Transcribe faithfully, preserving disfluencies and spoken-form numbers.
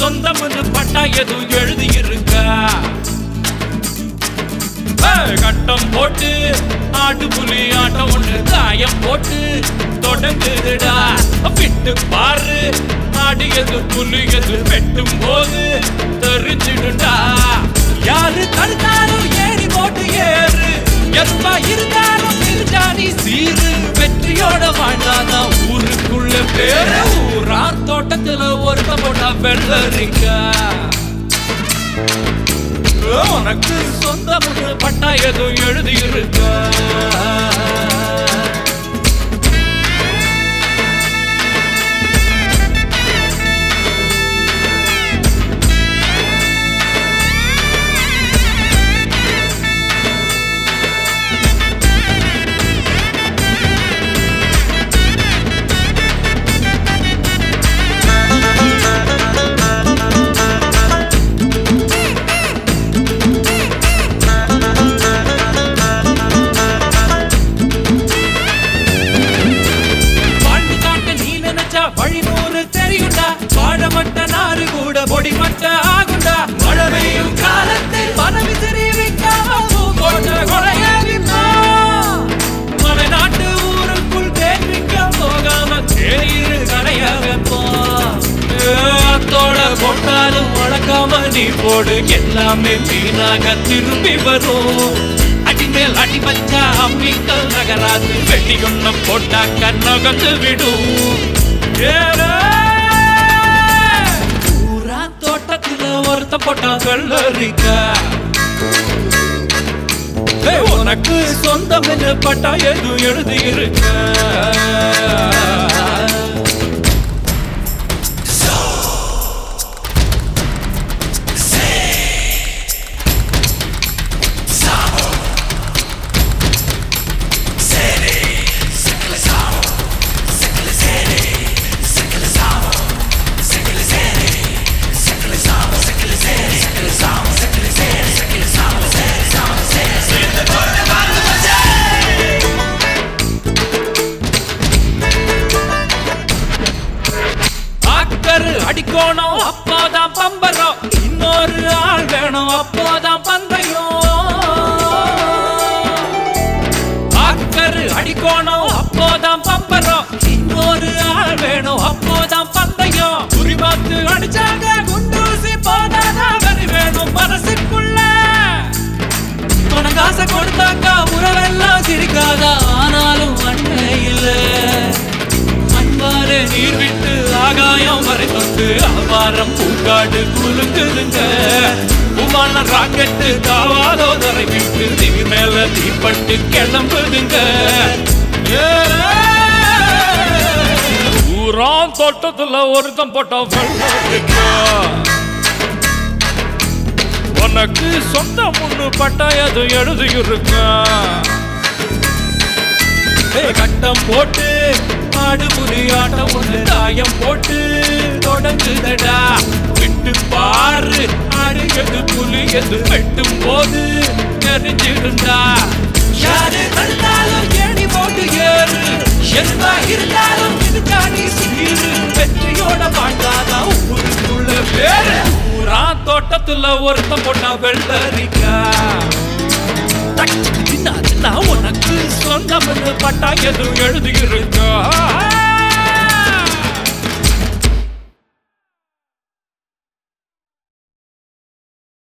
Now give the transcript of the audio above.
சொந்தம்னு பட்டா எதுவும் எழுதி இருக்கா? கட்டம் போட்டு ஆட்டு புலி ஆட்டம் ஒண்ணு தாயம் போட்டு தொடங்குதுடா. விட்டு பாரு ஆடியது புலி எது வெட்டும் போது தெரிஞ்சிடுடா. யாரு தடுத்தாலும் ஏறி போட்டு ஏறு, எதுவா இருந்தாலும் திருச்சாணி சீரு. வெற்றியோட வாழ்ந்தாதான் ஊருக்குள்ள பேரு. ஊரார் தோட்டத்துல ஒருத்த போட்டா வெள்ளரிக்கா. உனக்கு சொந்தம் பட்டா எதுவும் எழுதி இருக்கா? வழிநூறு தெரியுண்டா. வாழமட்ட நாறு கூட பொடிமட்ட ஆகுண்டா. மழை பெய்யும் காலத்தில் மனவிசிறி வைக்காம பூங்கோட்ட கொலையாகிட்டா. மலை நாட்டு ஊருக்குள் தேர்விக்க போகாம தேயிரு கடையாகப்போ. அத்தோட போட்டாலும் வளர்க்காம நீ போடு, எல்லாமே வீணாக திரும்பி வரும். அடிமேல் அடி வச்சா அம்மிக்கல் நகராது. வெட்டி ஒண்ண போட்டாக்க நகர்ந்து விடும். ஊரா தோட்டத்துல ஒருத்த போட்டா வெள்ளரிக்கா. உனக்கு சொந்தம் பட்டா எதுவும் எழுதி இருக்க? அடிக்கணும் அப்போதான் பம்பரம், இன்னொரு ஆள் வேணும் அப்போதான் பந்தயம். ஆக்கரு அடிக்கணும் அப்போதான் பம்பரம், இன்னொரு ஆள் வேணும் அப்போதான் பந்தயம். குறி பார்த்து அடிச்சாங்க குண்டூசி போதாதான் வரி வேணும் மனசுக்குள்ள. உனக்காசை கொடுத்தாக்கா உறவெல்லாம் சிரிக்காதா? ஆனாலும் அண்ணே இல்ல. அன்பாரு நீர் விட்டு ஆகாயம் வரை தொட்டு அபாரம் பூங்காடு குலுங்குதுங்க. உமான ராக்கெட்டு தாவாதோ தரை விட்டு திவி மேல தீப்பட்டு கிளம்புதுங்க. ஊரான் தோட்டத்துல ஒருத்தம் போட்டா வெள்ளரிக்கா. உனக்கு சொந்த முன்னு பட்டா எது எழுதி இருக்கா? கட்டம் போட்டு ஆடு புலி ஆட்டம் ஒண்ணு தாயம் போட்டு தொடங்குதடா. விட்டு பாரு ஆடுகிறது புலி எது வெட்டும் போது தெரிஞ்சிருந்தா. யாரு தடுத்தாலும் ஏணி போட்டு ஏறு, எதுவா இருந்தாலும் இதுக்காண்டி சீரு. வெற்றியோட வாழ்ந்தாதான் ஊருக்குள்ள பேரு. ஊரா தோட்டத்துல ஒருத்த போட்டா வெள்ளரிக்கா. உனக்கு சொந்தம் பட்டா எதுவும் எழுதி இருக்கா?